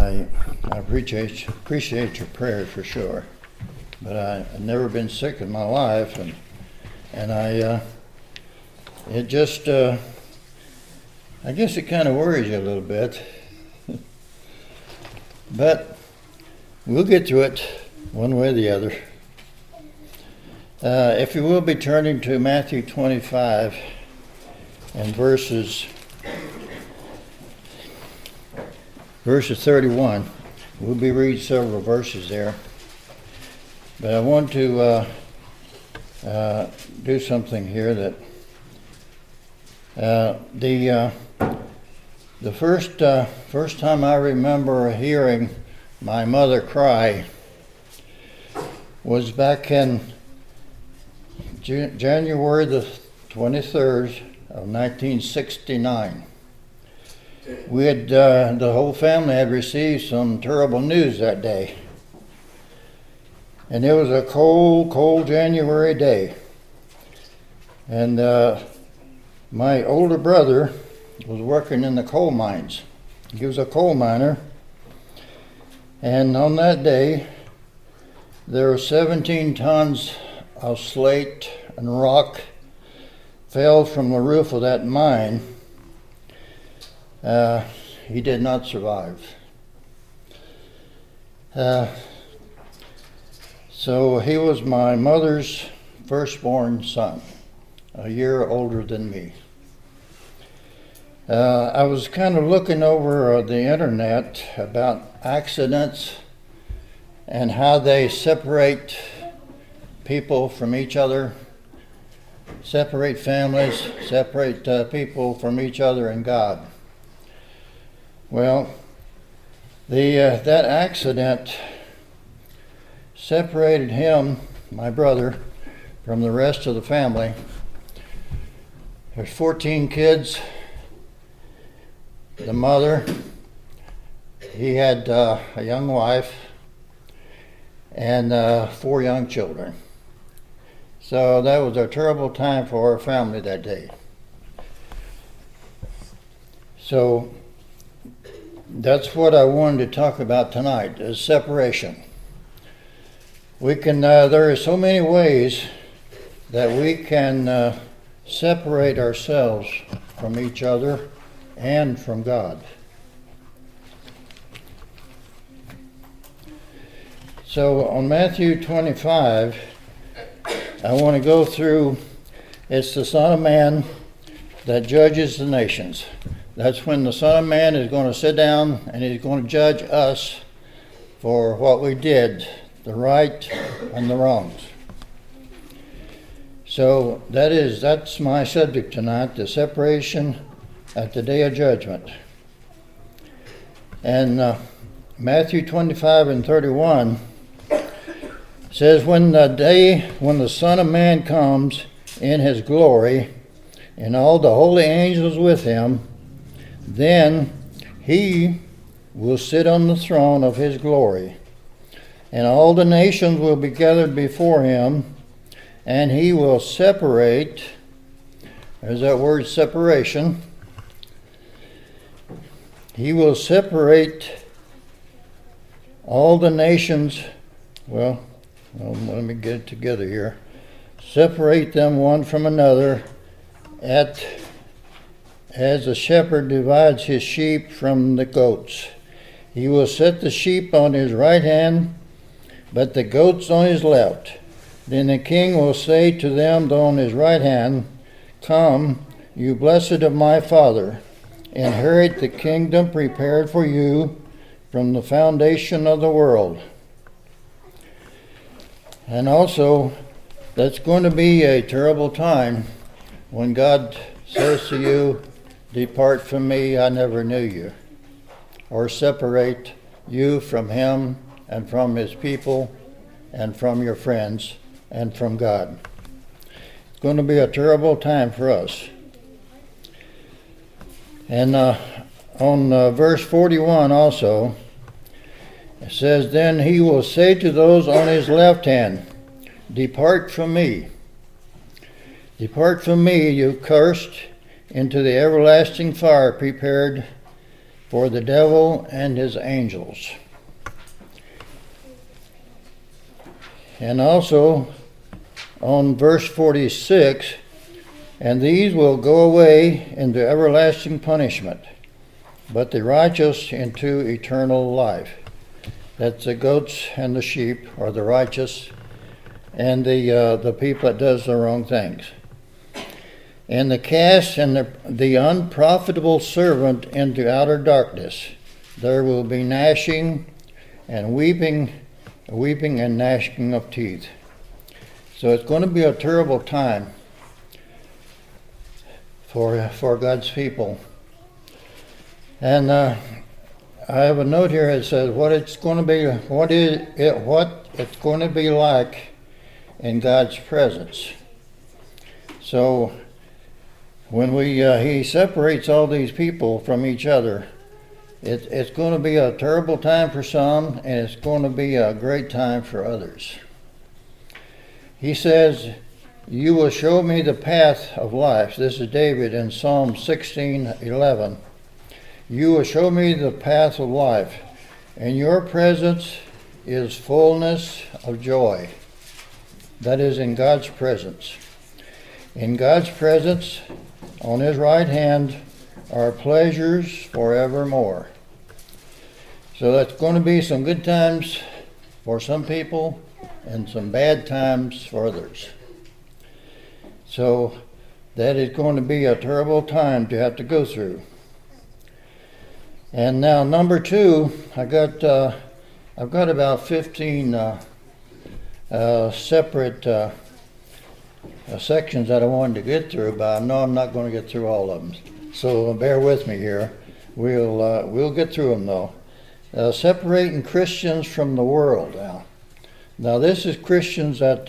I appreciate your prayers for sure. But I've never been sick in my life, and it just I guess it kind of worries you a little bit. But we'll get through it one way or the other. If you will be turning to Matthew 25 and verses 31, we'll be reading several verses there. But I want to do something here that the first time I remember hearing my mother cry was back in January the 23rd of 1969. We had the whole family had received some terrible news that day. And it was a cold January day. And my older brother was working in the coal mines. He was a coal miner. And on that day, there were 17 tons of slate and rock fell from the roof of that mine. He did not survive. So he was my mother's firstborn son, a year older than me. I was kind of looking over the internet about accidents and how they separate people from each other, separate families, separate people from each other and God. Well, that accident separated him, my brother, from the rest of the family. There's 14 kids. The mother, he had a young wife and 4 young children. So that was a terrible time for our family that day. So that's what I wanted to talk about tonight, is separation. We can, there are so many ways that we can separate ourselves from each other and from God. So on Matthew 25, I want to go through, it's the Son of Man that judges the nations. That's when the Son of Man is going to sit down and he's going to judge us for what we did, the right and the wrongs. So that's my subject tonight, the separation at the day of judgment. And Matthew 25 and 31 says, when the Son of Man comes in his glory, and all the holy angels with him, then he will sit on the throne of his glory. And all the nations will be gathered before him, and he will separate, there's that word separation, he will separate all the nations, well, let me get it together here. Separate them one from another as a shepherd divides his sheep from the goats. He will set the sheep on his right hand, but the goats on his left. Then the king will say to them on his right hand, come, you blessed of my Father, inherit the kingdom prepared for you from the foundation of the world. And also, that's going to be a terrible time when God says to you, depart from me, I never knew you. Or separate you from him and from his people and from your friends and from God. It's going to be a terrible time for us. And on verse 41 also, it says, then he will say to those on his left hand, depart from me. Depart from me, you cursed, into the everlasting fire prepared for the devil and his angels. And also on verse 46, and these will go away into everlasting punishment, but the righteous into eternal life. That's the goats and the sheep, or the righteous, and the people that does the wrong things. And the cast and the unprofitable servant into outer darkness. There will be gnashing and weeping and gnashing of teeth. So it's going to be a terrible time for God's people. And I have a note here that says what it's going to be like in God's presence. So when he separates all these people from each other, it's going to be a terrible time for some, and it's going to be a great time for others. He says, "You will show me the path of life." This is David in Psalm 16:11. "You will show me the path of life. In your presence is fullness of joy." That is in God's presence. In God's presence, on his right hand, are pleasures forevermore. So that's going to be some good times for some people and some bad times for others. So that is going to be a terrible time to have to go through. And now number 2, I've got about 15 separate sections that I wanted to get through, but I know I'm not going to get through all of them. So bear with me here. We'll get through them though. Separating Christians from the world. Now this is Christians that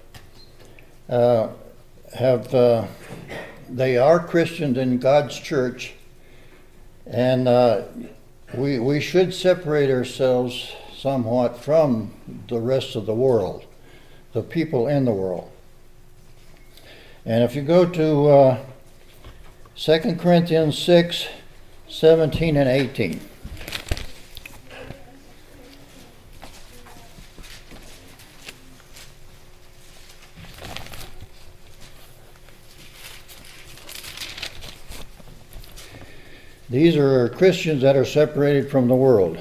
they are Christians in God's church, and we should separate ourselves somewhat from the rest of the world, the people in the world. And if you go to 2 Corinthians 6, 17 and 18. These are Christians that are separated from the world.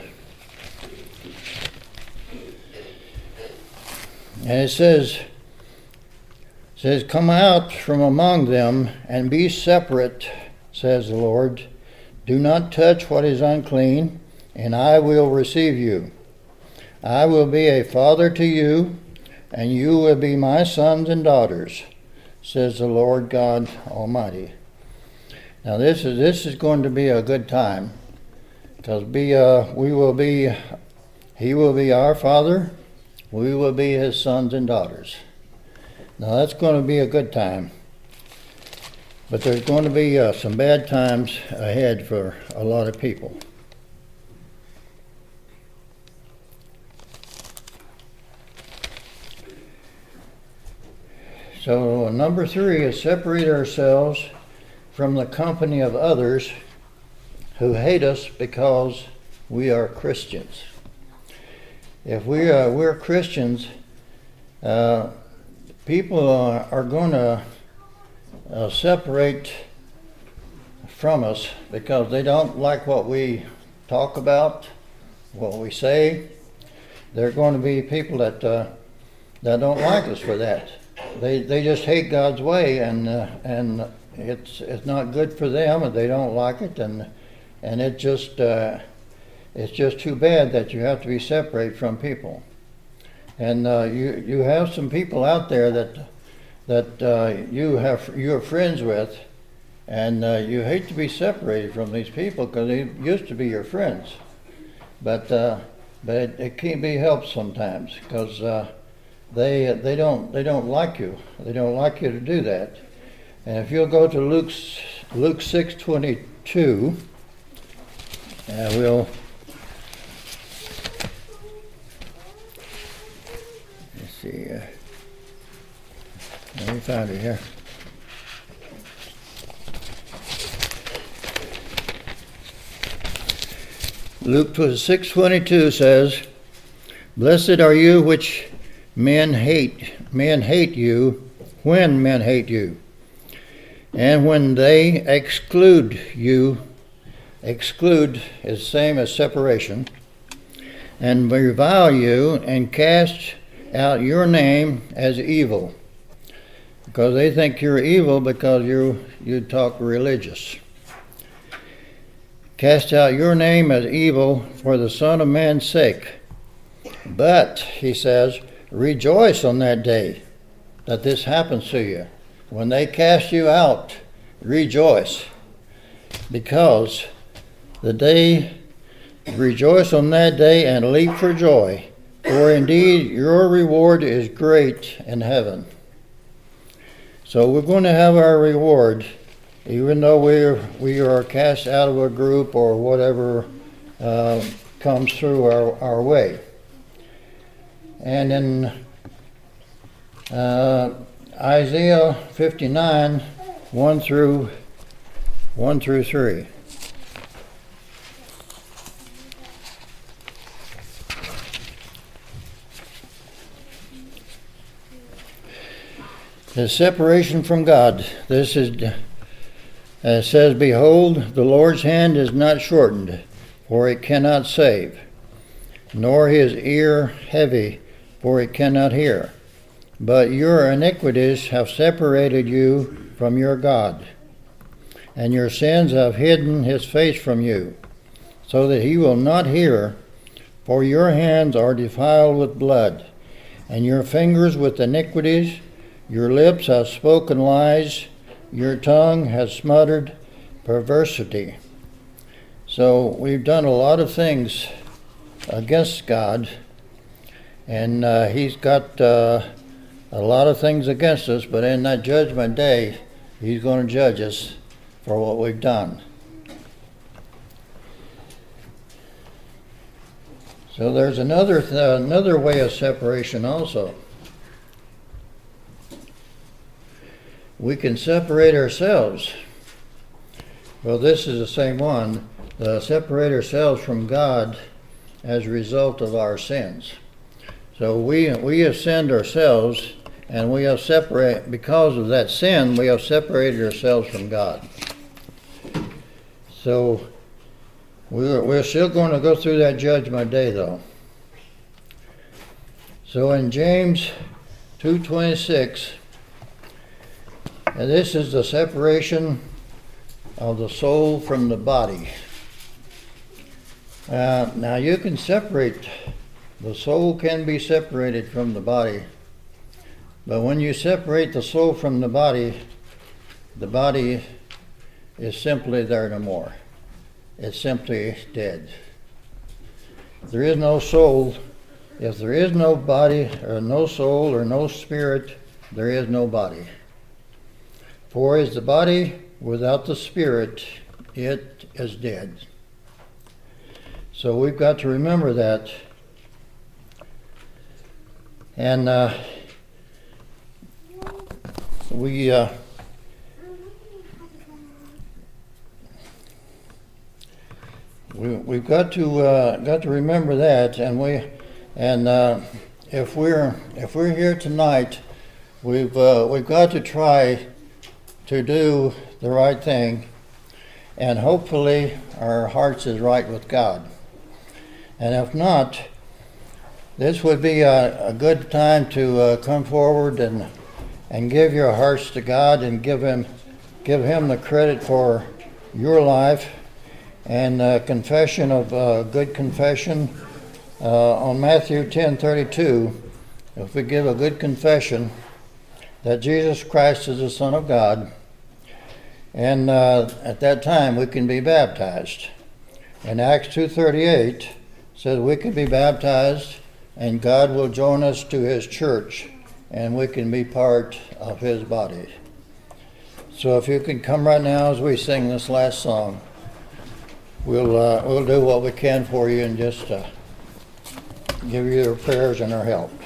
And it says, "Come out from among them and be separate, says the Lord. Do not touch what is unclean, and I will receive you. I will be a father to you, and you will be my sons and daughters, says the Lord God Almighty." Now this is going to be a good time, because He will be our Father, we will be His sons and daughters. Now that's going to be a good time, but there's going to be some bad times ahead for a lot of people. So number 3 is separate ourselves from the company of others who hate us because we are Christians. If we're Christians, people are going to separate from us because they don't like what we talk about, what we say. There are going to be people that don't like us for that. They just hate God's way, and it's not good for them, and they don't like it, and it's just too bad that you have to be separated from people. And you have some people out there that you're friends with, and you hate to be separated from these people because they used to be your friends, but it can't be helped sometimes because they don't like you. They don't like you to do that. And if you'll go to Luke 6:22, we'll. Let's see. Let me find it here. Luke 6:22 says, "Blessed are you which men hate you, when men hate you, and when they exclude you." Exclude is same as separation. "And revile you, and cast out your name as evil," because they think you're evil because you talk religious. "Cast out your name as evil for the Son of Man's sake. But," he says, "rejoice on that day that this happens to you." When they cast you out, rejoice, because rejoice on that day and leap for joy, for indeed your reward is great in heaven. So we're going to have our reward, even though we are cast out of a group or whatever comes through our way. And in Isaiah 59, 1 through 3. The separation from God. This is, says, "Behold, the Lord's hand is not shortened, for it cannot save, nor his ear heavy, for it cannot hear. But your iniquities have separated you from your God, and your sins have hidden his face from you, so that he will not hear. For your hands are defiled with blood, and your fingers with iniquities. Your lips have spoken lies, your tongue has smuttered perversity." So we've done a lot of things against God, and he's got a lot of things against us, but in that judgment day, he's going to judge us for what we've done. So there's another way of separation also. We can separate ourselves. Well, this is the same one. Separate ourselves from God as a result of our sins. So we have sinned ourselves, and we have separated, because of that sin, we have separated ourselves from God. So we're still going to go through that judgment day, though. So in James 2:26, and this is the separation of the soul from the body. Now you can separate, the soul can be separated from the body, but when you separate the soul from the body is simply there no more. It's simply dead. If there is no soul, if there is no body or no soul or no spirit, there is no body. For is the body without the spirit, it is dead. So we've got to remember that. And we've got to remember that, and if we're here tonight, we've got to try to do the right thing, and hopefully our hearts is right with God. And if not, this would be a good time to come forward and give your hearts to God and give Him the credit for your life. And confession of good confession on Matthew 10:32. If we give a good confession that Jesus Christ is the Son of God, and at that time we can be baptized. And Acts 2:38 says we can be baptized, and God will join us to His church, and we can be part of His body. So if you can come right now as we sing this last song, we'll do what we can for you and just give you your prayers and our help.